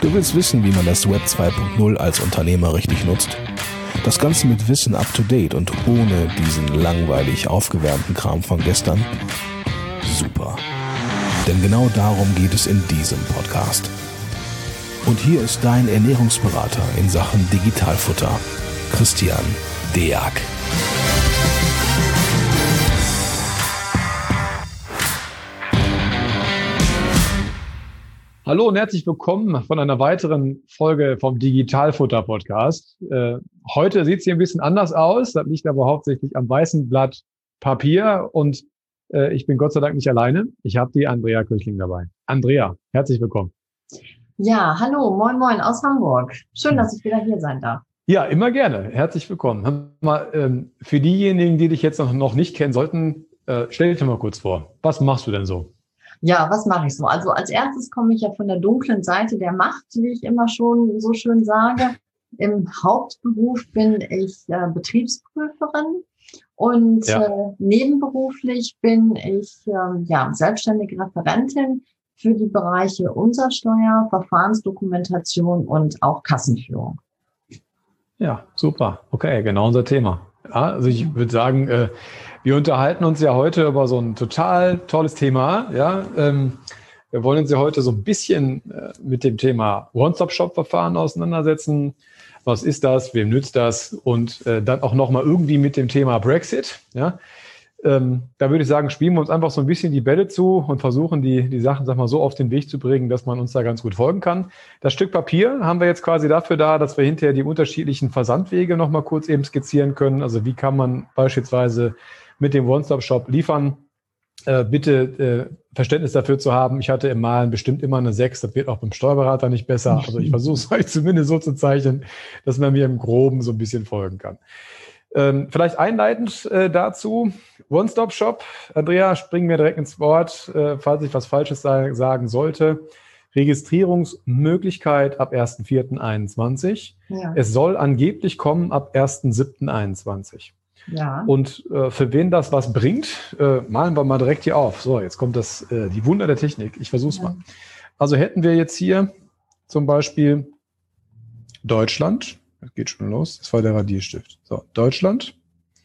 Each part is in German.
Du willst wissen, wie man das Web 2.0 als Unternehmer richtig nutzt? Das Ganze mit Wissen up to date und ohne diesen langweilig aufgewärmten Kram von gestern? Super. Denn genau darum geht es in diesem Podcast. Und hier ist dein Ernährungsberater in Sachen Digitalfutter, Christian Deak. Hallo und herzlich willkommen von einer weiteren Folge vom Digitalfutter-Podcast. Heute sieht es hier ein bisschen anders aus. Das liegt aber hauptsächlich am weißen Blatt Papier und ich bin Gott sei Dank nicht alleine. Ich habe die Andrea Köchling dabei. Andrea, herzlich willkommen. Ja, hallo, moin moin aus Hamburg. Schön, dass ich wieder hier sein darf. Ja, immer gerne. Herzlich willkommen. Für diejenigen, die dich jetzt noch nicht kennen sollten, stell dich mal kurz vor. Was machst du denn so? Ja, was mache ich so? Also als erstes komme ich ja von der dunklen Seite der Macht, wie ich immer schon so schön sage. Im Hauptberuf bin ich Betriebsprüferin und nebenberuflich bin ich selbstständige Referentin für die Bereiche Umsatzsteuer, Verfahrensdokumentation und auch Kassenführung. Ja, super. Okay, genau unser Thema. Ja, also ich würde sagen, wir unterhalten uns ja heute über so ein total tolles Thema. Ja, wir wollen uns ja heute so ein bisschen mit dem Thema One-Stop-Shop-Verfahren auseinandersetzen. Was ist das? Wem nützt das? Und dann auch nochmal irgendwie mit dem Thema Brexit. Ja, da würde ich sagen, spielen wir uns einfach so ein bisschen die Bälle zu und versuchen, die Sachen, sag mal, so auf den Weg zu bringen, dass man uns da ganz gut folgen kann. Das Stück Papier haben wir jetzt quasi dafür da, dass wir hinterher die unterschiedlichen Versandwege nochmal kurz eben skizzieren können. Also wie kann man beispielsweise mit dem One-Stop-Shop liefern? Bitte Verständnis dafür zu haben. Ich hatte im Malen bestimmt immer eine 6. Das wird auch beim Steuerberater nicht besser. Also ich versuche es euch zumindest so zu zeichnen, dass man mir im Groben so ein bisschen folgen kann. Vielleicht einleitend dazu, One-Stop-Shop. Andrea, springen wir direkt ins Wort, falls ich was Falsches sagen sollte. Registrierungsmöglichkeit ab 1.4.21. Ja. Es soll angeblich kommen ab 1.7.21. Ja. Und für wen das was bringt, malen wir mal direkt hier auf. So, jetzt kommt die Wunder der Technik. Ich versuche es mal. Also hätten wir jetzt hier zum Beispiel Deutschland. Das geht schon los. Das war der Radierstift. So, Deutschland.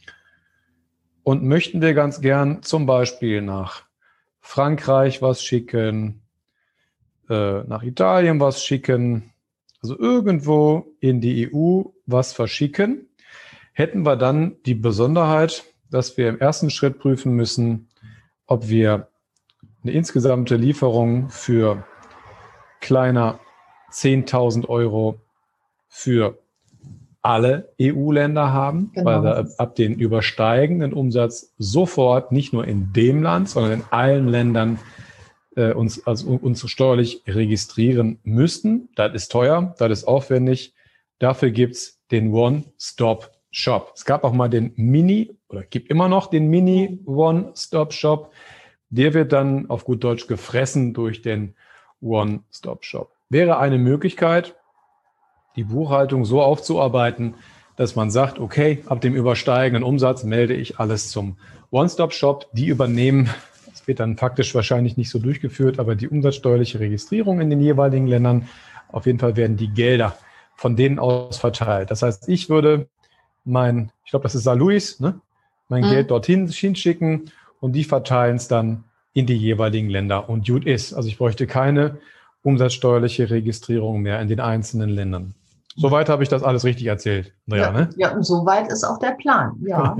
Und möchten wir ganz gern zum Beispiel nach Frankreich was schicken, nach Italien was schicken, also irgendwo in die EU was verschicken, hätten wir dann die Besonderheit, dass wir im ersten Schritt prüfen müssen, ob wir eine insgesamte Lieferung für kleiner 10.000 Euro für alle EU-Länder haben, genau, weil wir ab den übersteigenden Umsatz sofort nicht nur in dem Land, sondern in allen Ländern uns steuerlich registrieren müssten. Das ist teuer, das ist aufwendig. Dafür gibt's den One-Stop-Shop. Es gab auch mal gibt immer noch den Mini-One-Stop-Shop. Der wird dann auf gut Deutsch gefressen durch den One-Stop-Shop. Wäre eine Möglichkeit, die Buchhaltung so aufzuarbeiten, dass man sagt, okay, ab dem übersteigenden Umsatz melde ich alles zum One-Stop-Shop. Die übernehmen, das wird dann faktisch wahrscheinlich nicht so durchgeführt, aber die umsatzsteuerliche Registrierung in den jeweiligen Ländern. Auf jeden Fall werden die Gelder von denen aus verteilt. Das heißt, ich würde ich glaube, das ist Saarlouis, ne? Mein Geld dorthin hinschicken und die verteilen es dann in die jeweiligen Länder. Und gut ist. Also ich bräuchte keine umsatzsteuerliche Registrierung mehr in den einzelnen Ländern. Soweit habe ich das alles richtig erzählt, Andrea, ja, ne? Ja, und soweit ist auch der Plan, ja.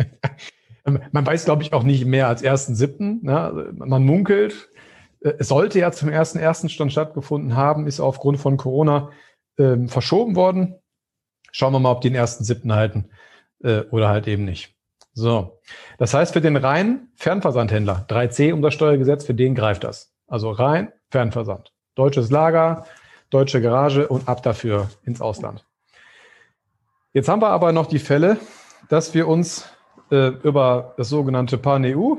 Man weiß, glaube ich, auch nicht mehr als 1.7. Ne? Man munkelt. Es sollte ja zum 1.1. schon stattgefunden haben, ist aufgrund von Corona verschoben worden. Schauen wir mal, ob die den 1.7. halten oder halt eben nicht. So, das heißt, für den reinen Fernversandhändler, 3C Umsatzsteuergesetz, für den greift das. Also rein Fernversand. Deutsches Lager, deutsche Garage und ab dafür ins Ausland. Jetzt haben wir aber noch die Fälle, dass wir uns über das sogenannte Pan-EU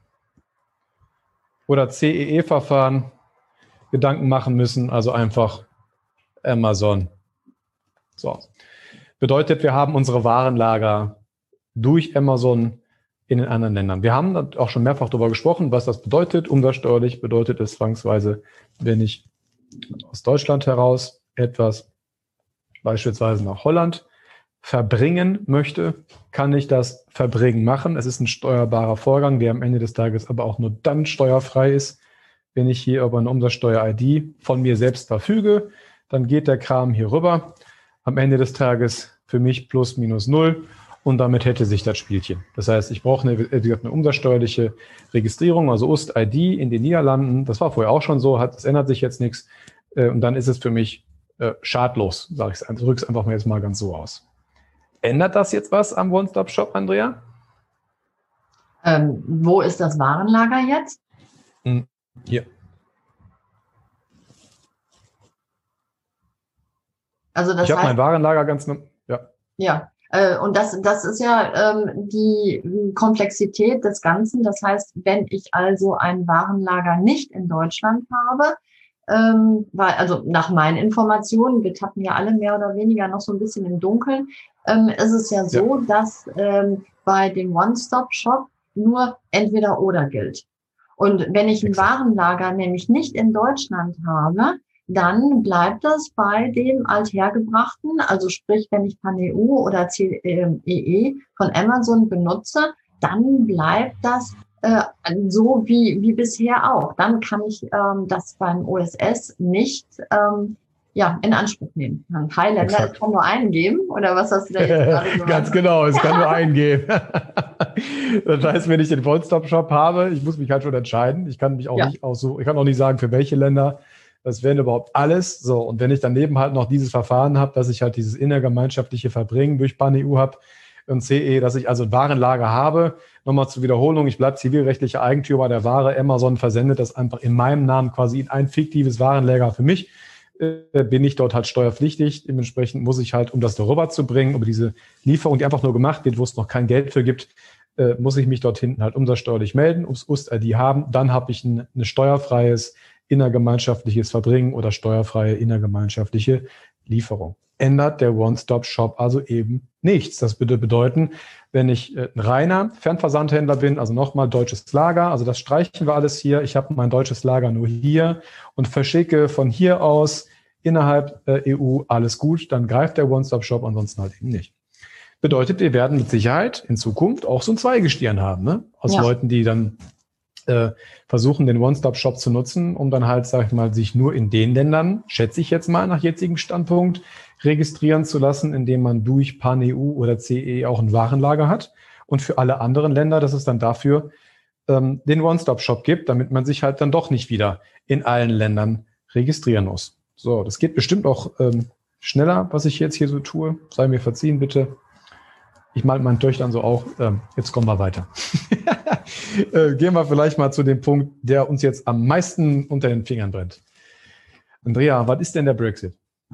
oder CEE-Verfahren Gedanken machen müssen, also einfach Amazon. So. Bedeutet, wir haben unsere Warenlager durch Amazon in den anderen Ländern. Wir haben auch schon mehrfach darüber gesprochen, was das bedeutet. Umsatzsteuerlich bedeutet es zwangsweise, wenn ich aus Deutschland heraus etwas beispielsweise nach Holland verbringen möchte, kann ich das Verbringen machen. Es ist ein steuerbarer Vorgang, der am Ende des Tages aber auch nur dann steuerfrei ist, wenn ich hier über eine Umsatzsteuer-ID von mir selbst verfüge. Dann geht der Kram hier rüber. Am Ende des Tages für mich plus minus null und damit hätte sich das Spielchen. Das heißt, ich brauche eine umsatzsteuerliche Registrierung, also UST-ID in den Niederlanden. Das war vorher auch schon so, es ändert sich jetzt nichts. Und dann ist es für mich schadlos, sage ich es. Drücke es einfach mal jetzt mal ganz so aus. Ändert das jetzt was am One-Stop-Shop, Andrea? Wo ist das Warenlager jetzt? Hier. Also das ich habe mein Warenlager ganz... Ja, und das ist ja die Komplexität des Ganzen. Das heißt, wenn ich also ein Warenlager nicht in Deutschland habe, weil, also nach meinen Informationen, wir tappen ja alle mehr oder weniger noch so ein bisschen im Dunkeln, ist es ja so, dass bei dem One-Stop-Shop nur entweder oder gilt. Und wenn ich ein Warenlager nämlich nicht in Deutschland habe, dann bleibt das bei dem Althergebrachten, also sprich, wenn ich PanEU oder CEE von Amazon benutze, dann bleibt das so wie bisher auch. Dann kann ich das beim OSS nicht in Anspruch nehmen. Ein Highlander kann nur einen geben, oder was hast du da jetzt gerade gesagt? Ganz genau, es kann nur einen geben. Das heißt, wenn ich den One-Stop-Shop habe, ich muss mich halt schon entscheiden. Ich kann mich auch nicht aussuchen, ich kann auch nicht sagen, für welche Länder. Das wären überhaupt alles. So, und wenn ich daneben halt noch dieses Verfahren habe, dass ich halt dieses innergemeinschaftliche Verbringen durch PanEU habe und CE, dass ich also ein Warenlager habe. Nochmal zur Wiederholung, ich bleibe zivilrechtlicher Eigentümer der Ware. Amazon versendet das einfach in meinem Namen quasi in ein fiktives Warenlager für mich. Bin ich dort halt steuerpflichtig. Dementsprechend muss ich halt, um das darüber zu bringen, über diese Lieferung, die einfach nur gemacht wird, wo es noch kein Geld für gibt, muss ich mich dort hinten halt umsatzsteuerlich melden, UST-ID haben. Dann habe ich ein steuerfreies innergemeinschaftliches Verbringen oder steuerfreie innergemeinschaftliche Lieferung. Ändert der One-Stop-Shop also eben nichts. Das würde bedeuten, wenn ich ein reiner Fernversandhändler bin, also nochmal deutsches Lager, also das streichen wir alles hier. Ich habe mein deutsches Lager nur hier und verschicke von hier aus innerhalb EU alles gut, dann greift der One-Stop-Shop, ansonsten halt eben nicht. Bedeutet, wir werden mit Sicherheit in Zukunft auch so ein Zweigestirn haben, ne? Aus Leuten, die dann versuchen, den One-Stop-Shop zu nutzen, um dann halt, sag ich mal, sich nur in den Ländern, schätze ich jetzt mal nach jetzigem Standpunkt, registrieren zu lassen, indem man durch PanEU oder CE auch ein Warenlager hat. Und für alle anderen Länder, dass es dann dafür den One-Stop-Shop gibt, damit man sich halt dann doch nicht wieder in allen Ländern registrieren muss. So, das geht bestimmt auch schneller, was ich jetzt hier so tue. Sei mir verziehen, bitte. Ich mal meinen Töchtern so auch. Jetzt kommen wir weiter. Gehen wir vielleicht mal zu dem Punkt, der uns jetzt am meisten unter den Fingern brennt. Andrea, was ist denn der Brexit?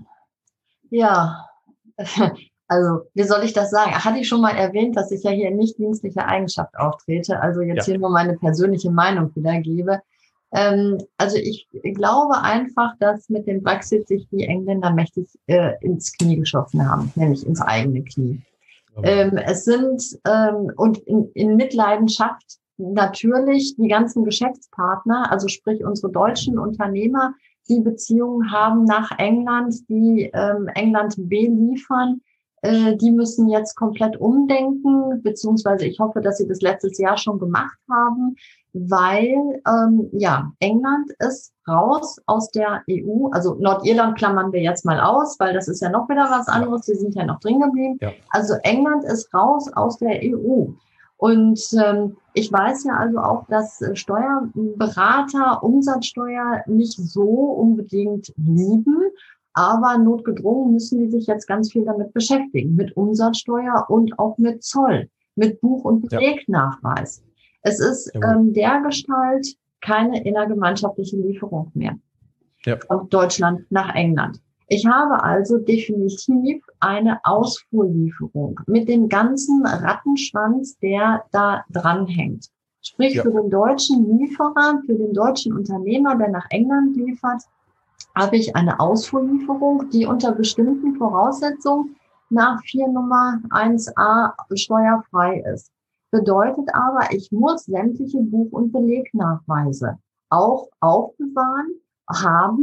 Ja, also wie soll ich das sagen? Hatte ich schon mal erwähnt, dass ich ja hier in nicht dienstlicher Eigenschaft auftrete, also jetzt hier nur meine persönliche Meinung wiedergebe. Also ich glaube einfach, dass mit dem Brexit sich die Engländer mächtig ins Knie geschossen haben, nämlich ins eigene Knie. Es sind und in Mitleidenschaft natürlich die ganzen Geschäftspartner, also sprich unsere deutschen Unternehmer, die Beziehungen haben nach England, die England beliefern, die müssen jetzt komplett umdenken, beziehungsweise ich hoffe, dass sie das letztes Jahr schon gemacht haben, weil England ist raus aus der EU, also Nordirland klammern wir jetzt mal aus, weil das ist ja noch wieder was anderes, die sind ja noch drin geblieben. Ja. Also England ist raus aus der EU. Und ich weiß ja also auch, dass Steuerberater Umsatzsteuer nicht so unbedingt lieben, aber notgedrungen müssen die sich jetzt ganz viel damit beschäftigen, mit Umsatzsteuer und auch mit Zoll, mit Buch- und Belegnachweis. Es ist dergestalt keine innergemeinschaftliche Lieferung mehr von Deutschland nach England. Ich habe also definitiv eine Ausfuhrlieferung mit dem ganzen Rattenschwanz, der da dranhängt. Sprich, für den deutschen Lieferer, für den deutschen Unternehmer, der nach England liefert, habe ich eine Ausfuhrlieferung, die unter bestimmten Voraussetzungen nach 4 Nummer 1a steuerfrei ist. Bedeutet aber, ich muss sämtliche Buch- und Belegnachweise auch aufbewahren, haben,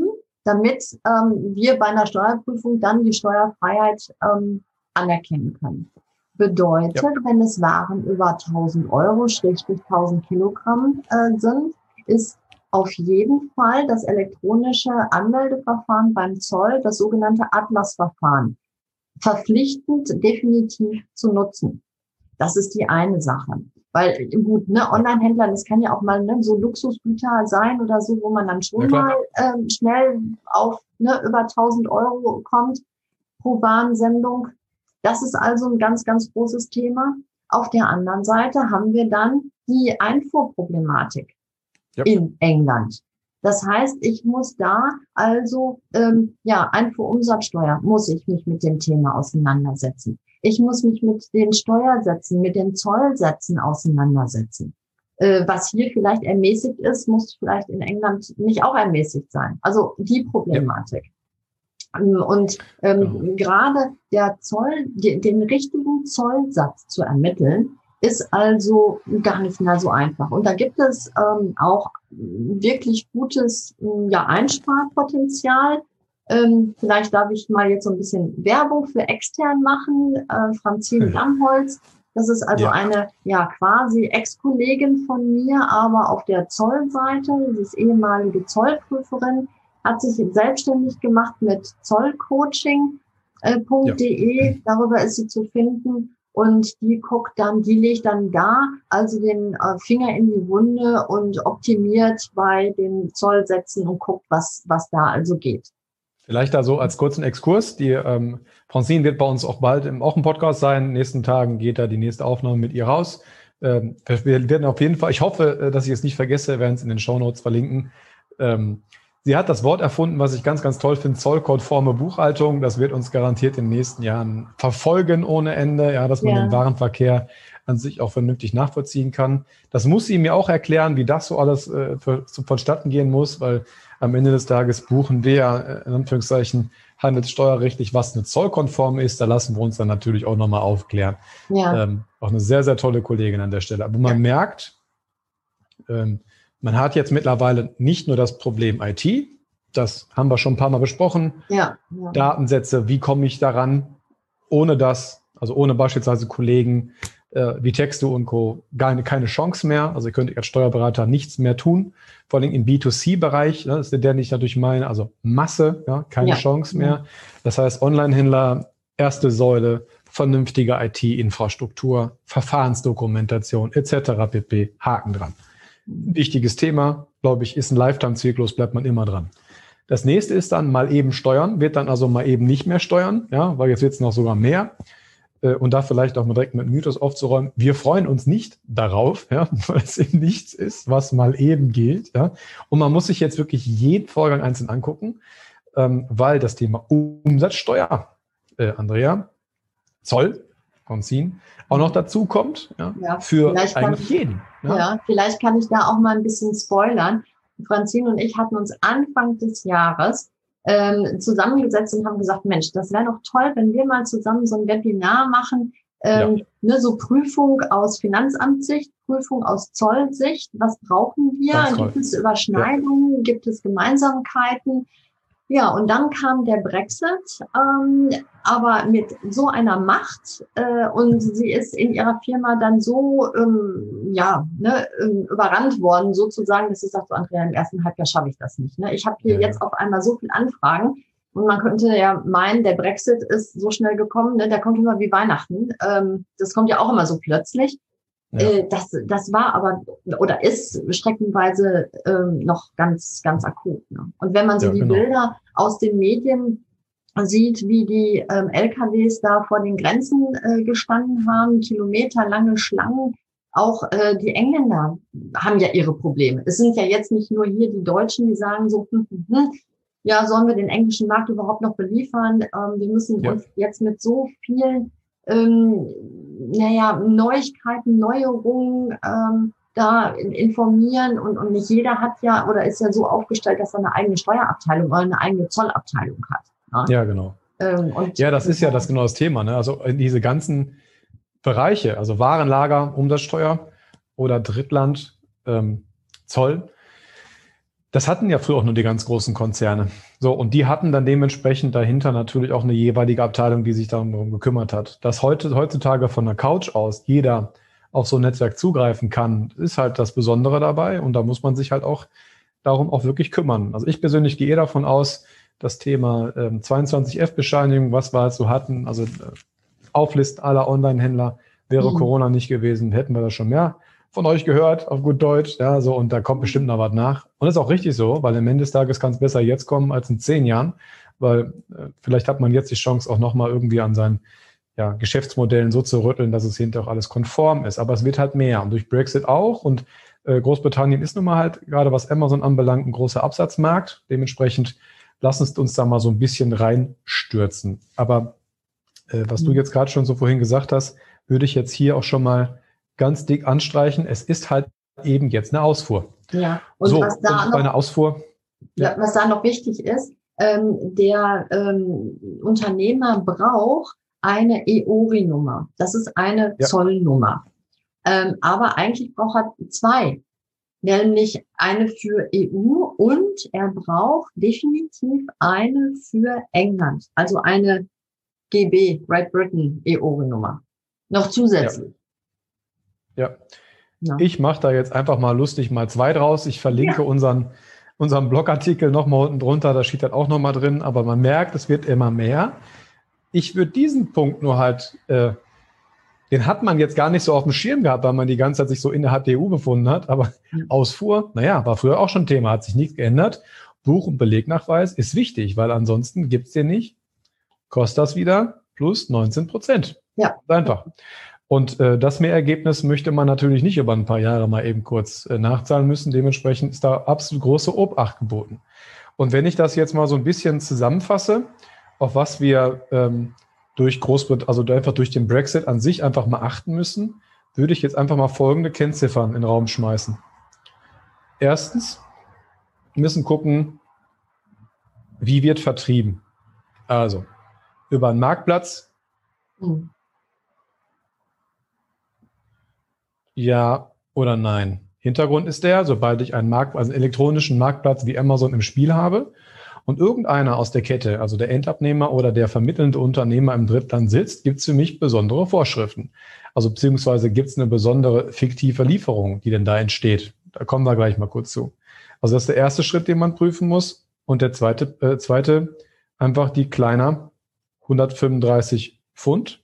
damit wir bei einer Steuerprüfung dann die Steuerfreiheit anerkennen können. Bedeutet, wenn es Waren über 1.000 Euro, Schrägstrich 1.000 Kilogramm sind, ist auf jeden Fall das elektronische Anmeldeverfahren beim Zoll, das sogenannte Atlas-Verfahren, verpflichtend definitiv zu nutzen. Das ist die eine Sache. Weil gut, ne, Online-Händler, das kann ja auch mal so Luxusgüter sein oder so, wo man dann schon mal schnell auf über 1.000 Euro kommt pro Warensendung. Das ist also ein ganz, ganz großes Thema. Auf der anderen Seite haben wir dann die Einfuhrproblematik in England. Das heißt, ich muss da also, Einfuhrumsatzsteuer, muss ich mich mit dem Thema auseinandersetzen. Ich muss mich mit den Steuersätzen, mit den Zollsätzen auseinandersetzen. Was hier vielleicht ermäßigt ist, muss vielleicht in England nicht auch ermäßigt sein. Also die Problematik. Und gerade der Zoll, den richtigen Zollsatz zu ermitteln, ist also gar nicht mehr so einfach. Und da gibt es auch wirklich gutes Einsparpotenzial. Vielleicht darf ich mal jetzt so ein bisschen Werbung für extern machen. Francine Lammholz, das ist also eine quasi Ex-Kollegin von mir, aber auf der Zollseite. Sie ist ehemalige Zollprüferin, hat sich selbstständig gemacht mit zollcoaching.de. Darüber ist sie zu finden. Und die legt dann da also den Finger in die Wunde und optimiert bei den Zollsätzen und guckt, was da also geht. Vielleicht da so als kurzen Exkurs. Die Francine wird bei uns auch bald im Podcast sein. In den nächsten Tagen geht da die nächste Aufnahme mit ihr raus. Wir werden auf jeden Fall, ich hoffe, dass ich es nicht vergesse, wir werden es in den Shownotes verlinken. Sie hat das Wort erfunden, was ich ganz, ganz toll finde, zollkonforme Buchhaltung. Das wird uns garantiert in den nächsten Jahren verfolgen ohne Ende, dass man den Warenverkehr an sich auch vernünftig nachvollziehen kann. Das muss sie mir auch erklären, wie das so alles vonstatten gehen muss, weil am Ende des Tages buchen wir in Anführungszeichen handelssteuerrechtlich, was eine zollkonform ist. Da lassen wir uns dann natürlich auch nochmal aufklären. Auch eine sehr, sehr tolle Kollegin an der Stelle. Aber man merkt, man hat jetzt mittlerweile nicht nur das Problem IT, das haben wir schon ein paar Mal besprochen, Datensätze, wie komme ich daran, ohne beispielsweise Kollegen wie Texto und Co. keine Chance mehr, also ihr könnt als Steuerberater nichts mehr tun, vor allem im B2C-Bereich, das ist der, den ich natürlich meine, also Masse, keine Chance mehr. Das heißt, Online-Händler, erste Säule, vernünftige IT-Infrastruktur, Verfahrensdokumentation etc. pp. Haken dran. Wichtiges Thema, glaube ich, ist ein Lifetime-Zyklus, bleibt man immer dran. Das nächste ist dann mal eben steuern, wird dann also mal eben nicht mehr steuern, weil jetzt wird es noch sogar mehr. Und da vielleicht auch mal direkt mit Mythos aufzuräumen. Wir freuen uns nicht darauf, weil es eben nichts ist, was mal eben gilt. Und man muss sich jetzt wirklich jeden Vorgang einzeln angucken, weil das Thema Umsatzsteuer, Andrea, Zoll, Francine, auch noch dazu kommt, für eigentlich jeden. Vielleicht kann ich da auch mal ein bisschen spoilern. Francine und ich hatten uns Anfang des Jahres zusammengesetzt und haben gesagt, Mensch, das wäre doch toll, wenn wir mal zusammen so ein Webinar machen, so Prüfung aus Finanzamtssicht, Prüfung aus Zollsicht. Was brauchen wir? Gibt es Überschneidungen? Gibt es Gemeinsamkeiten? Ja, und dann kam der Brexit, aber mit so einer Macht und sie ist in ihrer Firma dann so überrannt worden sozusagen, dass sie sagt, so Andrea, im ersten Halbjahr schaffe ich das nicht. Ich habe hier jetzt auf einmal so viel Anfragen und man könnte ja meinen, der Brexit ist so schnell gekommen, der kommt immer wie Weihnachten. Das kommt ja auch immer so plötzlich. Das war aber oder ist streckenweise noch ganz, ganz akut. Und wenn man so die Bilder aus den Medien sieht, wie die LKWs da vor den Grenzen gestanden haben, kilometerlange Schlangen, auch die Engländer haben ja ihre Probleme. Es sind ja jetzt nicht nur hier die Deutschen, die sagen so, sollen wir den englischen Markt überhaupt noch beliefern? Wir müssen uns jetzt mit so vielen Neuigkeiten, Neuerungen da informieren und nicht jeder hat ist ja so aufgestellt, dass er eine eigene Steuerabteilung oder eine eigene Zollabteilung hat. Ja, genau. Das ist ja genau das Thema. Also in diese ganzen Bereiche, also Warenlager, Umsatzsteuer oder Drittland, Zoll, Das hatten ja früher auch nur die ganz großen Konzerne. So, und die hatten dann dementsprechend dahinter natürlich auch eine jeweilige Abteilung, die sich darum gekümmert hat. Dass heutzutage von der Couch aus jeder auf so ein Netzwerk zugreifen kann, ist halt das Besondere dabei. Und da muss man sich halt auch darum auch wirklich kümmern. Also ich persönlich gehe davon aus, das Thema 22F-Bescheinigung, was wir halt so hatten, also Auflisten aller Online-Händler, wäre Corona nicht gewesen, hätten wir das schon mehr von euch gehört, auf gut Deutsch, ja, so, und da kommt bestimmt noch was nach. Und das ist auch richtig so, weil am Ende des Tages kann es besser jetzt kommen als in 10 Jahren, weil vielleicht hat man jetzt die Chance auch nochmal irgendwie an seinen Geschäftsmodellen so zu rütteln, dass es hinterher auch alles konform ist. Aber es wird halt mehr und durch Brexit auch, und Großbritannien ist nun mal halt, gerade was Amazon anbelangt, ein großer Absatzmarkt. Dementsprechend lass uns da mal so ein bisschen reinstürzen. Aber was du jetzt gerade schon so vorhin gesagt hast, würde ich jetzt hier auch schon mal ganz dick anstreichen. Es ist halt eben jetzt eine Ausfuhr. Ja, und so, was da noch, eine Ausfuhr. Ja. Was da noch wichtig ist, der Unternehmer braucht eine EORI-Nummer. Das ist eine Zollnummer. Aber eigentlich braucht er 2, nämlich eine für EU und er braucht definitiv eine für England, also eine GB, Great Britain EORI-Nummer. Noch zusätzlich. Ja. Ich mache da jetzt einfach mal lustig mal 2 draus. Ich verlinke unseren Blogartikel nochmal unten drunter, da steht das auch nochmal drin, aber man merkt, es wird immer mehr. Ich würde diesen Punkt nur halt, den hat man jetzt gar nicht so auf dem Schirm gehabt, weil man die ganze Zeit sich so in der HTU befunden hat, aber Ausfuhr, war früher auch schon Thema, hat sich nichts geändert. Buch- und Belegnachweis ist wichtig, weil ansonsten gibt's den nicht. Kostet das wieder plus 19%. Ja. Einfach. Und das Mehrergebnis möchte man natürlich nicht über ein paar Jahre mal eben kurz nachzahlen müssen. Dementsprechend ist da absolut große Obacht geboten. Und wenn ich das jetzt mal so ein bisschen zusammenfasse, auf was wir durch Großbritannien, also einfach durch den Brexit an sich einfach mal achten müssen, würde ich jetzt einfach mal folgende Kennziffern in den Raum schmeißen. Erstens, wir müssen gucken, wie wird vertrieben. Also, über einen Marktplatz. Ja oder nein? Hintergrund ist der, sobald ich einen elektronischen Marktplatz wie Amazon im Spiel habe und irgendeiner aus der Kette, also der Endabnehmer oder der vermittelnde Unternehmer im Drittland sitzt, gibt es für mich besondere Vorschriften. Also beziehungsweise gibt es eine besondere fiktive Lieferung, die denn da entsteht. Da kommen wir gleich mal kurz zu. Also das ist der erste Schritt, den man prüfen muss. Und der zweite einfach die kleiner 135 Pfund.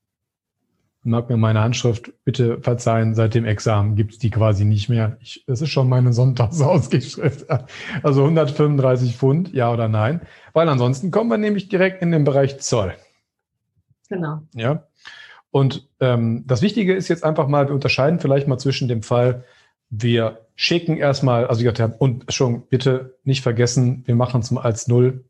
Mag mir meine Handschrift bitte verzeihen, seit dem Examen gibt es die quasi nicht mehr. Das ist schon meine Sonntagsausgeschrift. Also 135 Pfund, ja oder nein? Weil ansonsten kommen wir nämlich direkt in den Bereich Zoll. Genau. Ja. Und das Wichtige ist jetzt einfach mal, wir unterscheiden vielleicht mal zwischen dem Fall, wir schicken erstmal, also und schon bitte nicht vergessen, wir machen es mal als 0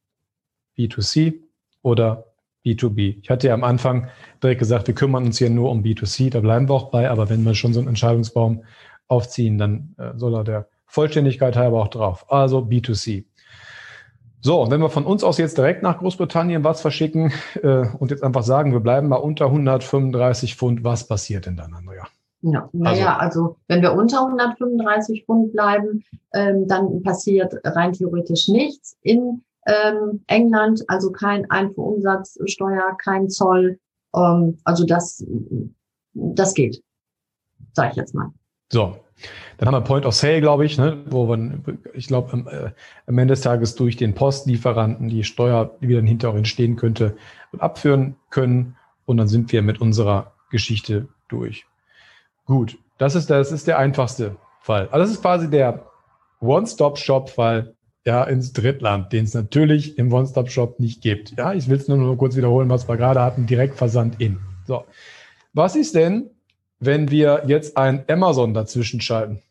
B2C oder B2B. Ich hatte ja am Anfang direkt gesagt, wir kümmern uns hier nur um B2C, da bleiben wir auch bei, aber wenn wir schon so einen Entscheidungsbaum aufziehen, dann soll er der Vollständigkeit halber auch drauf. Also B2C. So, und wenn wir von uns aus jetzt direkt nach Großbritannien was verschicken und jetzt einfach sagen, wir bleiben mal unter 135 Pfund, was passiert denn dann, Andrea? Ja, also wenn wir unter 135 Pfund bleiben, dann passiert rein theoretisch nichts in England, also kein Einfuhrumsatzsteuer, kein Zoll, also das geht, sage ich jetzt mal. So, dann haben wir Point of Sale, glaube ich, ne, wo wir, ich glaube, am Ende des Tages durch den Postlieferanten die Steuer, die dann hinterher auch entstehen könnte, abführen können und dann sind wir mit unserer Geschichte durch. Gut, das ist der einfachste Fall. Also das ist quasi der One-Stop-Shop-Fall ins Drittland, den es natürlich im One-Stop-Shop nicht gibt. Ja, ich will es nur kurz wiederholen, was wir gerade hatten, Direktversand in. So, was ist denn, wenn wir jetzt ein Amazon dazwischen schalten?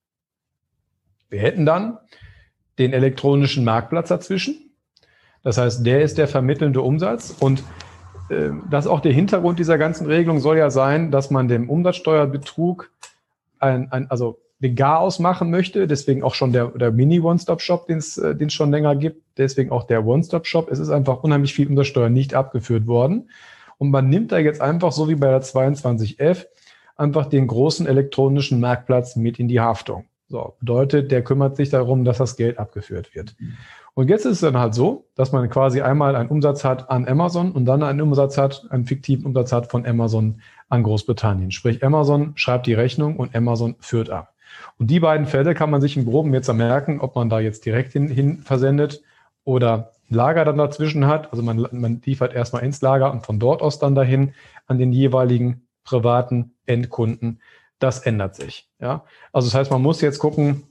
Wir hätten dann den elektronischen Marktplatz dazwischen. Das heißt, der ist der vermittelnde Umsatz und das ist auch der Hintergrund dieser ganzen Regelung soll ja sein, dass man dem Umsatzsteuerbetrug also den Garaus machen möchte. Deswegen auch schon der Mini-One-Stop-Shop, den es schon länger gibt. Deswegen auch der One-Stop-Shop. Es ist einfach unheimlich viel Umsatzsteuer nicht abgeführt worden. Und man nimmt da jetzt einfach, so wie bei der 22F, einfach den großen elektronischen Marktplatz mit in die Haftung. So, bedeutet, der kümmert sich darum, dass das Geld abgeführt wird. Und jetzt ist es dann halt so, dass man quasi einmal einen Umsatz hat an Amazon und dann einen fiktiven Umsatz hat von Amazon an Großbritannien. Sprich, Amazon schreibt die Rechnung und Amazon führt ab. Und die beiden Fälle kann man sich im Groben jetzt merken, ob man da jetzt direkt hin versendet oder ein Lager dann dazwischen hat. Also man liefert erstmal ins Lager und von dort aus dann dahin an den jeweiligen privaten Endkunden. Das ändert sich. Ja? Also das heißt, man muss jetzt gucken,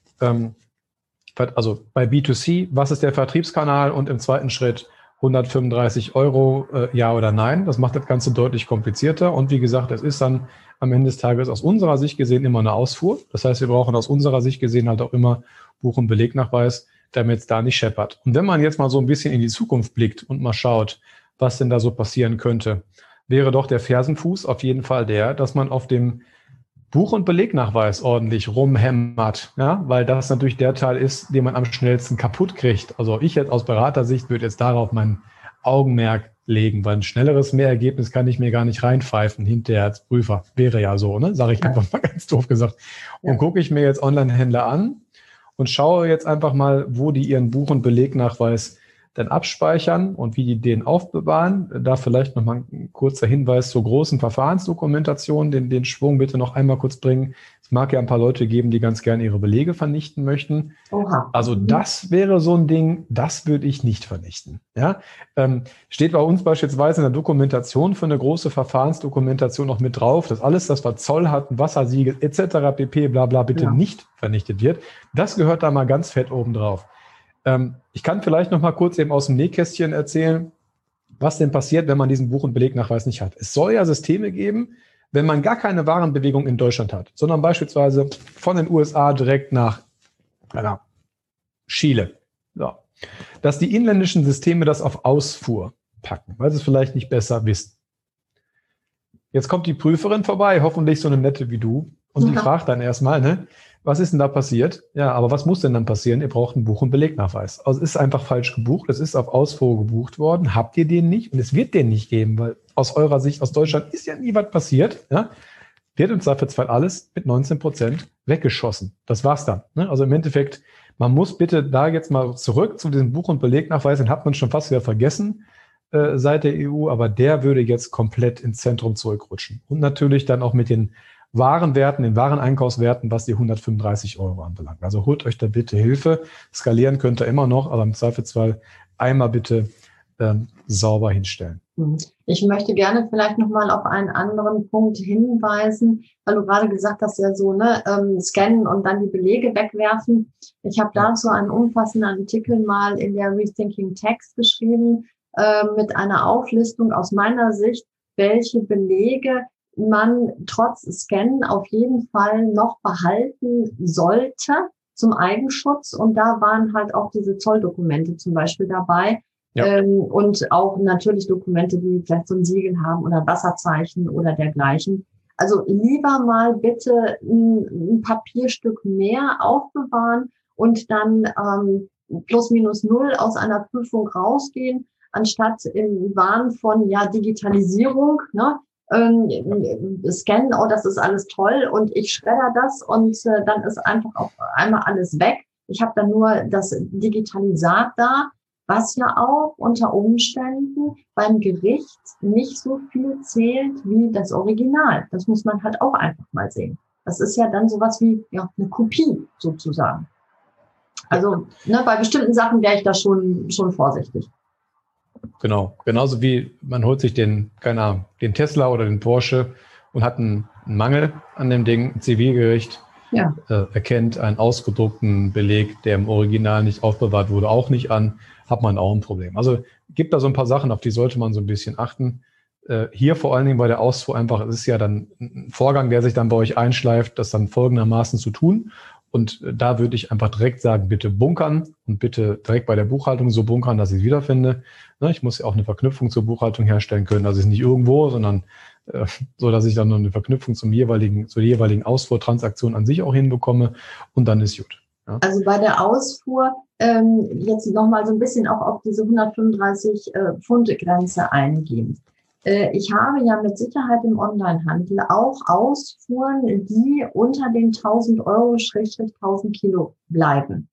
also bei B2C, was ist der Vertriebskanal und im zweiten Schritt 135 €, ja oder nein. Das macht das Ganze deutlich komplizierter. Und wie gesagt, es ist dann am Ende des Tages aus unserer Sicht gesehen immer eine Ausfuhr. Das heißt, wir brauchen aus unserer Sicht gesehen halt auch immer Buch- und Belegnachweis, damit es da nicht scheppert. Und wenn man jetzt mal so ein bisschen in die Zukunft blickt und mal schaut, was denn da so passieren könnte, wäre doch der Fersenfuß auf jeden Fall der, dass man auf dem Buch- und Belegnachweis ordentlich rumhämmert, ja, weil das natürlich der Teil ist, den man am schnellsten kaputt kriegt. Also ich jetzt aus Beratersicht würde jetzt darauf mein Augenmerk legen, weil ein schnelleres Mehrergebnis kann ich mir gar nicht reinpfeifen hinterher als Prüfer. Wäre ja so, ne? Sage ich einfach mal ganz doof gesagt. Und gucke ich mir jetzt Online-Händler an und schaue jetzt einfach mal, wo die ihren Buch- und Belegnachweis dann abspeichern und wie die den aufbewahren. Da vielleicht nochmal ein kurzer Hinweis zur großen Verfahrensdokumentation, den Schwung bitte noch einmal kurz bringen. Es mag ja ein paar Leute geben, die ganz gerne ihre Belege vernichten möchten. Oha. Also das wäre so ein Ding, das würde ich nicht vernichten. Ja? Steht bei uns beispielsweise in der Dokumentation für eine große Verfahrensdokumentation noch mit drauf, dass alles, das was Zoll hat, ein Wassersiegel etc. pp. Bla bla bitte nicht vernichtet wird. Das gehört da mal ganz fett oben drauf. Ich kann vielleicht noch mal kurz eben aus dem Nähkästchen erzählen, was denn passiert, wenn man diesen Buch- und Belegnachweis nicht hat. Es soll ja Systeme geben, wenn man gar keine Warenbewegung in Deutschland hat, sondern beispielsweise von den USA direkt nach Chile. So. Dass die inländischen Systeme das auf Ausfuhr packen, weil sie es vielleicht nicht besser wissen. Jetzt kommt die Prüferin vorbei, hoffentlich so eine nette wie du, und die fragt dann erstmal, ne? Was ist denn da passiert? Ja, aber was muss denn dann passieren? Ihr braucht ein Buch- und Belegnachweis. Also es ist einfach falsch gebucht. Es ist auf Ausfuhr gebucht worden. Habt ihr den nicht? Und es wird den nicht geben, weil aus eurer Sicht, aus Deutschland ist ja nie was passiert. Ja? Wird im Zweifelsfall alles mit 19% weggeschossen. Das war's dann. Ne? Also im Endeffekt, man muss bitte da jetzt mal zurück zu diesem Buch- und Belegnachweis. Den hat man schon fast wieder vergessen seit der EU. Aber der würde jetzt komplett ins Zentrum zurückrutschen. Und natürlich dann auch mit den Warenwerten, den Wareneinkaufswerten, was die 135 € anbelangt. Also holt euch da bitte Hilfe. Skalieren könnt ihr immer noch, aber im Zweifelsfall einmal bitte sauber hinstellen. Ich möchte gerne vielleicht nochmal auf einen anderen Punkt hinweisen, weil du gerade gesagt hast, ja so, ne, scannen und dann die Belege wegwerfen. Ich habe dazu einen umfassenden Artikel mal in der Rethinking Text geschrieben, mit einer Auflistung aus meiner Sicht, welche Belege man trotz Scannen auf jeden Fall noch behalten sollte zum Eigenschutz. Und da waren halt auch diese Zolldokumente zum Beispiel dabei. Ja. Und auch natürlich Dokumente, die vielleicht so ein Siegel haben oder Wasserzeichen oder dergleichen. Also lieber mal bitte ein Papierstück mehr aufbewahren und dann plus minus null aus einer Prüfung rausgehen, anstatt im Wahn von Digitalisierung, ne? Scannen, oh, das ist alles toll und ich schredder das und dann ist einfach auf einmal alles weg. Ich habe dann nur das Digitalisat da, was ja auch unter Umständen beim Gericht nicht so viel zählt wie das Original. Das muss man halt auch einfach mal sehen. Das ist ja dann sowas wie eine Kopie sozusagen. Also bei bestimmten Sachen wäre ich da schon vorsichtig. Genau, genauso wie man holt sich den Tesla oder den Porsche und hat einen Mangel an dem Ding. Ein Zivilgericht erkennt einen ausgedruckten Beleg, der im Original nicht aufbewahrt wurde, auch nicht an, hat man auch ein Problem. Also gibt da so ein paar Sachen, auf die sollte man so ein bisschen achten. Hier vor allen Dingen bei der Ausfuhr einfach, es ist ja dann ein Vorgang, der sich dann bei euch einschleift, das dann folgendermaßen zu tun. Und da würde ich einfach direkt sagen, bitte bunkern und bitte direkt bei der Buchhaltung so bunkern, dass ich es wiederfinde. Ich muss ja auch eine Verknüpfung zur Buchhaltung herstellen können. Also es ist nicht irgendwo, sondern so, dass ich dann noch eine Verknüpfung zur jeweiligen Ausfuhrtransaktion an sich auch hinbekomme und dann ist gut. Ja. Also bei der Ausfuhr jetzt nochmal so ein bisschen auch auf diese 135 Pfund Grenze eingehen. Ich habe ja mit Sicherheit im Onlinehandel auch Ausfuhren, die unter den 1000 Euro / 1000 Kilo bleiben.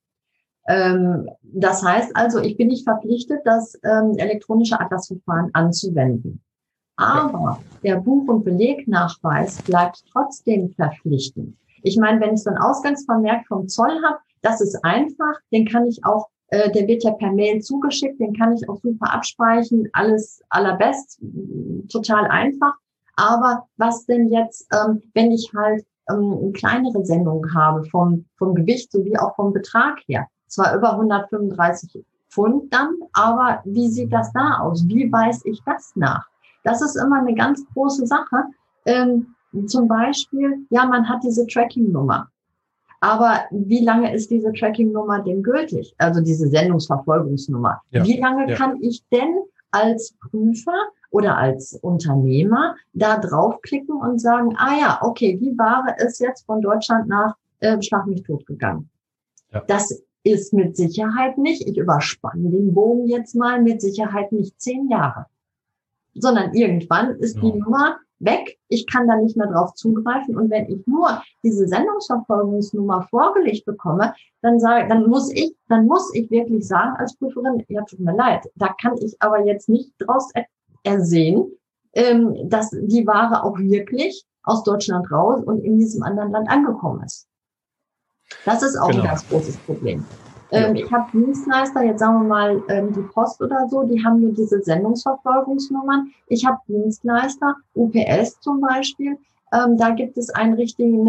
Das heißt also, ich bin nicht verpflichtet, das elektronische Atlasverfahren anzuwenden. Aber der Buch- und Belegnachweis bleibt trotzdem verpflichtend. Ich meine, wenn ich so einen Ausgangsvermerk vom Zoll habe, das ist einfach, den kann ich auch, der wird ja per Mail zugeschickt, den kann ich auch super abspeichern, alles allerbest, total einfach. Aber was denn jetzt, wenn ich halt eine kleinere Sendung habe vom Gewicht sowie auch vom Betrag her? Zwar über 135 Pfund dann, aber wie sieht das da aus? Wie weise ich das nach? Das ist immer eine ganz große Sache. Zum Beispiel, ja, man hat diese Tracking-Nummer. Aber wie lange ist diese Tracking-Nummer denn gültig? Also diese Sendungsverfolgungsnummer. Ja, wie lange kann ich denn als Prüfer oder als Unternehmer da draufklicken und sagen, ja, okay, die Ware ist jetzt von Deutschland nach Schlag mich tot gegangen. Ja. Das ist mit Sicherheit nicht, ich überspanne den Bogen jetzt mal, mit Sicherheit nicht 10 Jahre. Sondern irgendwann ist die Nummer weg, ich kann da nicht mehr drauf zugreifen und wenn ich nur diese Sendungsverfolgungsnummer vorgelegt bekomme, dann muss ich wirklich sagen als Prüferin, ja, tut mir leid, da kann ich aber jetzt nicht draus ersehen, dass die Ware auch wirklich aus Deutschland raus und in diesem anderen Land angekommen ist. Das ist auch ein ganz großes Problem. Ich habe Dienstleister, jetzt sagen wir mal die Post oder so, die haben nur diese Sendungsverfolgungsnummern. Ich habe Dienstleister, UPS zum Beispiel, da gibt es einen richtigen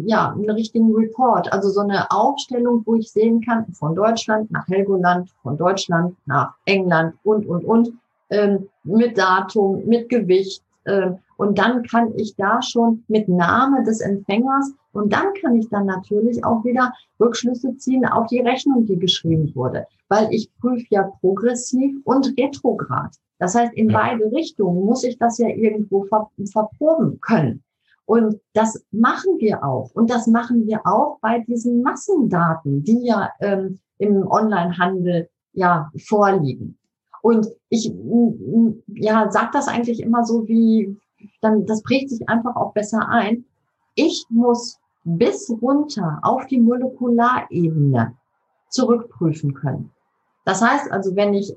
Report, also so eine Aufstellung, wo ich sehen kann, von Deutschland nach Helgoland, von Deutschland nach England und, mit Datum, mit Gewicht. Und dann kann ich da schon mit Name des Empfängers und dann kann ich dann natürlich auch wieder Rückschlüsse ziehen auf die Rechnung, die geschrieben wurde. Weil ich prüfe ja progressiv und retrograd. Das heißt, in beide Richtungen muss ich das ja irgendwo verproben können. Und das machen wir auch. Und das machen wir auch bei diesen Massendaten, die ja im Onlinehandel ja vorliegen. Und ich sage das eigentlich immer so das prägt sich einfach auch besser ein. Ich muss bis runter auf die Molekularebene zurückprüfen können. Das heißt also, wenn ich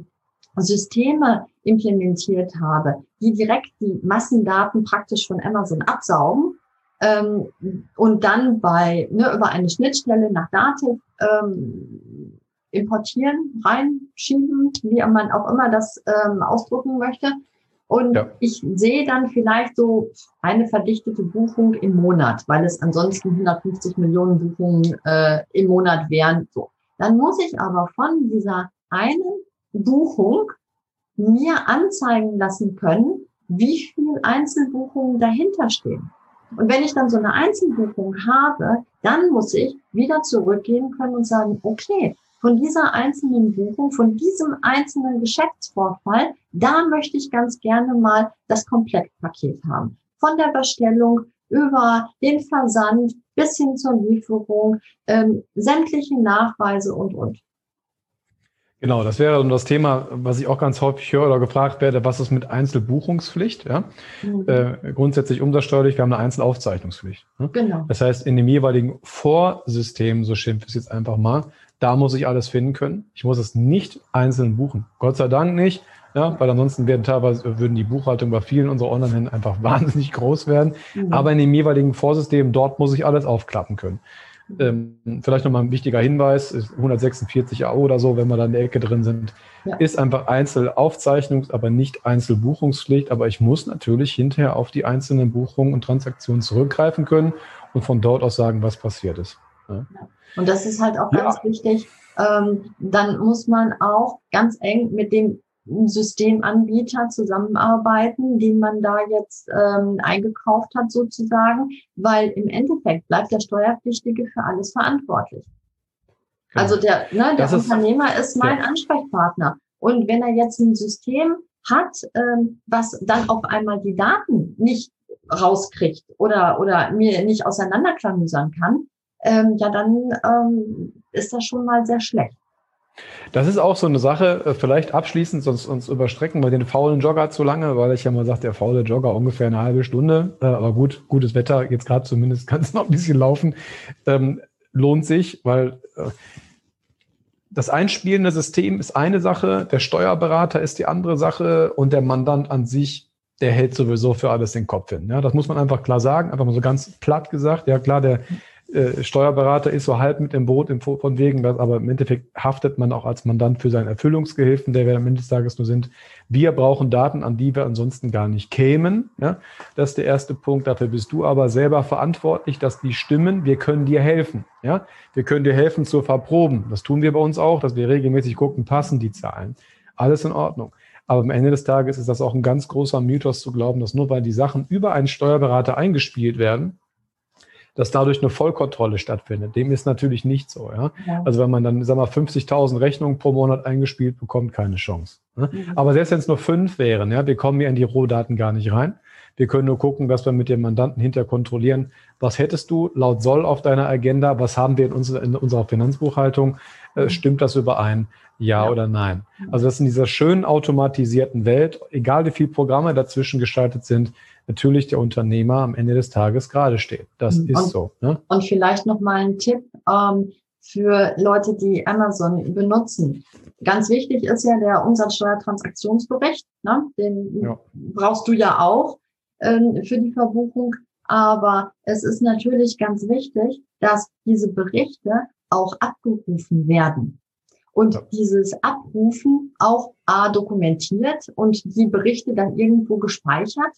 Systeme implementiert habe, die direkt die Massendaten praktisch von Amazon absaugen und dann über eine Schnittstelle nach Dativ importieren, reinschieben, wie man auch immer das ausdrücken möchte. Und ich sehe dann vielleicht so eine verdichtete Buchung im Monat, weil es ansonsten 150 Millionen Buchungen im Monat wären. So. Dann muss ich aber von dieser einen Buchung mir anzeigen lassen können, wie viele Einzelbuchungen dahinter stehen. Und wenn ich dann so eine Einzelbuchung habe, dann muss ich wieder zurückgehen können und sagen, okay, von dieser einzelnen Buchung, von diesem einzelnen Geschäftsvorfall, da möchte ich ganz gerne mal das Komplettpaket haben. Von der Bestellung über den Versand bis hin zur Lieferung, sämtliche Nachweise und. Genau, das wäre das Thema, was ich auch ganz häufig höre oder gefragt werde, was ist mit Einzelbuchungspflicht? Ja? Grundsätzlich umsatzsteuerlich, wir haben eine Einzelaufzeichnungspflicht. Ne? Genau. Das heißt, in dem jeweiligen Vorsystem, so schimpfe ich es jetzt einfach mal, da muss ich alles finden können. Ich muss es nicht einzeln buchen. Gott sei Dank nicht, ja, weil ansonsten würden die Buchhaltung bei vielen unserer Online-Händler einfach wahnsinnig groß werden. Aber in dem jeweiligen Vorsystem, dort muss ich alles aufklappen können. Vielleicht nochmal ein wichtiger Hinweis, 146 AO oder so, wenn wir da in der Ecke drin sind, ist einfach Einzelaufzeichnungs-, aber nicht Einzelbuchungspflicht. Aber ich muss natürlich hinterher auf die einzelnen Buchungen und Transaktionen zurückgreifen können und von dort aus sagen, was passiert ist. Ja. Und das ist halt auch ganz wichtig. Dann muss man auch ganz eng mit dem Systemanbieter zusammenarbeiten, den man da jetzt eingekauft hat sozusagen, weil im Endeffekt bleibt der Steuerpflichtige für alles verantwortlich. Genau. Also der Unternehmer ist mein Ansprechpartner. Und wenn er jetzt ein System hat, was dann auf einmal die Daten nicht rauskriegt oder mir nicht auseinanderklamüsern kann, dann ist das schon mal sehr schlecht. Das ist auch so eine Sache, vielleicht abschließend, sonst überstrecken wir den faulen Jogger zu lange, weil ich ja mal sage, der faule Jogger ungefähr eine halbe Stunde, aber gut, gutes Wetter, jetzt gerade zumindest kann es noch ein bisschen laufen, lohnt sich, weil das einspielende System ist eine Sache, der Steuerberater ist die andere Sache und der Mandant an sich, der hält sowieso für alles den Kopf hin. Ja, das muss man einfach klar sagen, einfach mal so ganz platt gesagt. Ja klar, der Steuerberater ist so halb mit im Boot von wegen, aber im Endeffekt haftet man auch als Mandant für seinen Erfüllungsgehilfen, der wir am Ende des Tages nur sind. Wir brauchen Daten, an die wir ansonsten gar nicht kämen. Ja, das ist der erste Punkt. Dafür bist du aber selber verantwortlich, dass die stimmen. Wir können dir helfen. Ja, wir können dir helfen zu verproben. Das tun wir bei uns auch, dass wir regelmäßig gucken, passen die Zahlen. Alles in Ordnung. Aber am Ende des Tages ist das auch ein ganz großer Mythos zu glauben, dass nur weil die Sachen über einen Steuerberater eingespielt werden, dass dadurch eine Vollkontrolle stattfindet. Dem ist natürlich nicht so. Ja? Ja. Also wenn man dann, 50.000 Rechnungen pro Monat eingespielt bekommt, keine Chance. Ne? Mhm. Aber selbst wenn es nur 5 wären, ja, wir kommen ja in die Rohdaten gar nicht rein. Wir können nur gucken, dass wir mit dem Mandanten hinter kontrollieren, was hättest du laut Soll auf deiner Agenda, was haben wir in unserer Finanzbuchhaltung, stimmt das überein, ja oder nein? Also das in dieser schönen automatisierten Welt, egal wie viele Programme dazwischen geschaltet sind, natürlich der Unternehmer am Ende des Tages gerade steht. Das ist so. Ne? Und vielleicht noch mal ein Tipp für Leute, die Amazon benutzen. Ganz wichtig ist ja der Umsatzsteuertransaktionsbericht. Ne? Den brauchst du ja auch für die Verbuchung. Aber es ist natürlich ganz wichtig, dass diese Berichte auch abgerufen werden. Und dieses Abrufen auch dokumentiert und die Berichte dann irgendwo gespeichert,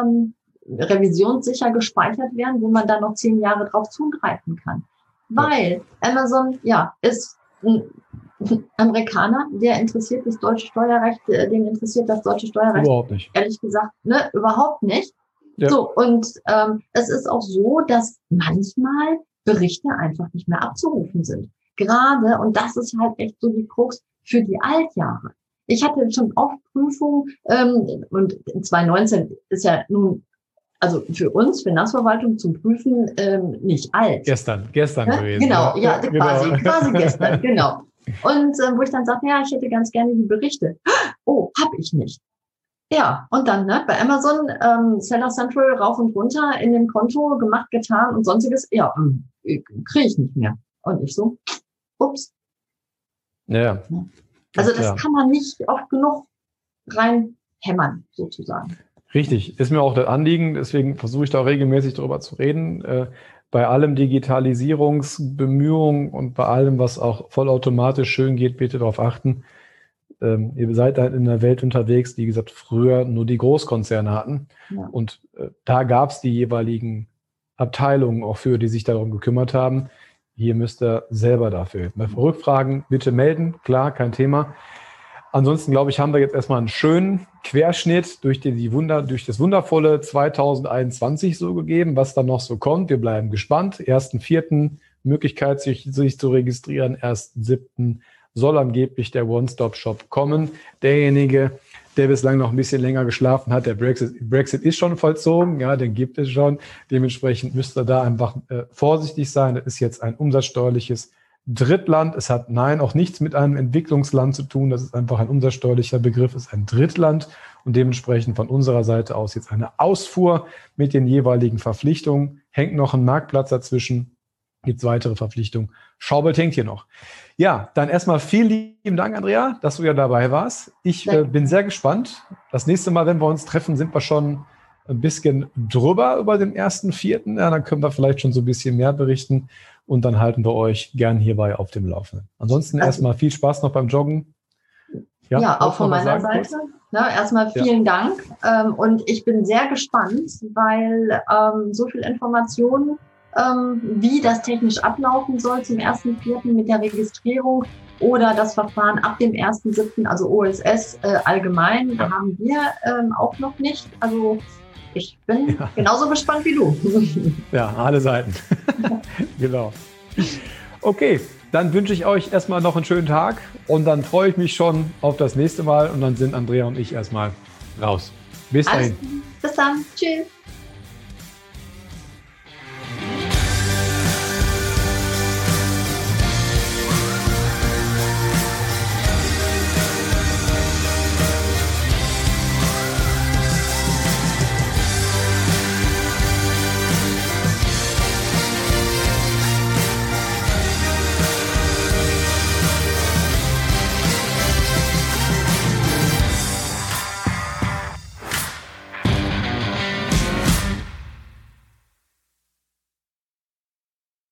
revisionssicher gespeichert werden, wo man dann noch 10 Jahre drauf zugreifen kann. Weil Amazon, ist ein Amerikaner, der interessiert das deutsche Steuerrecht, den interessiert das deutsche Steuerrecht überhaupt nicht. Ehrlich gesagt, überhaupt nicht. Ja. So, und es ist auch so, dass manchmal Berichte einfach nicht mehr abzurufen sind. Gerade, und das ist halt echt so die Krux für die Altjahre. Ich hatte schon oft Prüfungen, und 2019 ist ja nun, also für uns, Finanzverwaltung zum Prüfen, nicht alt. Gestern gewesen. Genau, quasi gestern, genau. Und wo ich dann sage, ich hätte ganz gerne die Berichte. Oh, habe ich nicht. Ja, und dann bei Amazon, Seller Central rauf und runter in dem Konto, gemacht, getan und sonstiges, kriege ich nicht mehr. Und ich so, ups. Ja. Also das kann man nicht oft genug reinhämmern, sozusagen. Richtig, ist mir auch das Anliegen, deswegen versuche ich da regelmäßig darüber zu reden. Bei allem Digitalisierungsbemühungen und bei allem, was auch vollautomatisch schön geht, bitte darauf achten. Ihr seid halt in einer Welt unterwegs, die, wie gesagt, früher nur die Großkonzerne hatten. Ja. Und da gab es die jeweiligen Abteilungen auch für, die sich darum gekümmert haben. Hier müsst ihr selber dafür. Bei Rückfragen bitte melden, klar, kein Thema. Ansonsten, glaube ich, haben wir jetzt erstmal einen schönen Querschnitt durch das wundervolle 2021 so gegeben, was dann noch so kommt. Wir bleiben gespannt. 1.4. Möglichkeit, sich zu registrieren. 1.7. soll angeblich der One-Stop-Shop kommen. Derjenige, der bislang noch ein bisschen länger geschlafen hat, der Brexit ist schon vollzogen, den gibt es schon. Dementsprechend müsst ihr da einfach vorsichtig sein. Das ist jetzt ein umsatzsteuerliches Drittland. Es hat auch nichts mit einem Entwicklungsland zu tun. Das ist einfach ein umsatzsteuerlicher Begriff, ist ein Drittland und dementsprechend von unserer Seite aus jetzt eine Ausfuhr mit den jeweiligen Verpflichtungen. Hängt noch ein Marktplatz dazwischen, gibt es weitere Verpflichtungen. Schaubelt hängt hier noch. Ja, dann erstmal vielen lieben Dank, Andrea, dass du ja dabei warst. Ich bin sehr gespannt. Das nächste Mal, wenn wir uns treffen, sind wir schon ein bisschen drüber über den 1.4. Ja, dann können wir vielleicht schon so ein bisschen mehr berichten und dann halten wir euch gern hierbei auf dem Laufenden. Ansonsten erstmal viel Spaß noch beim Joggen. Ja, auch von meiner Seite. Erstmal vielen Dank. Und ich bin sehr gespannt, weil so viel Informationen, wie das technisch ablaufen soll zum 1.4. mit der Registrierung oder das Verfahren ab dem 1.7., also OSS allgemein, haben wir auch noch nicht. Also ich bin genauso gespannt wie du. Ja, alle Seiten. Genau. Okay, dann wünsche ich euch erstmal noch einen schönen Tag und dann freue ich mich schon auf das nächste Mal und dann sind Andrea und ich erstmal raus. Bis dahin. Bis dann. Tschüss.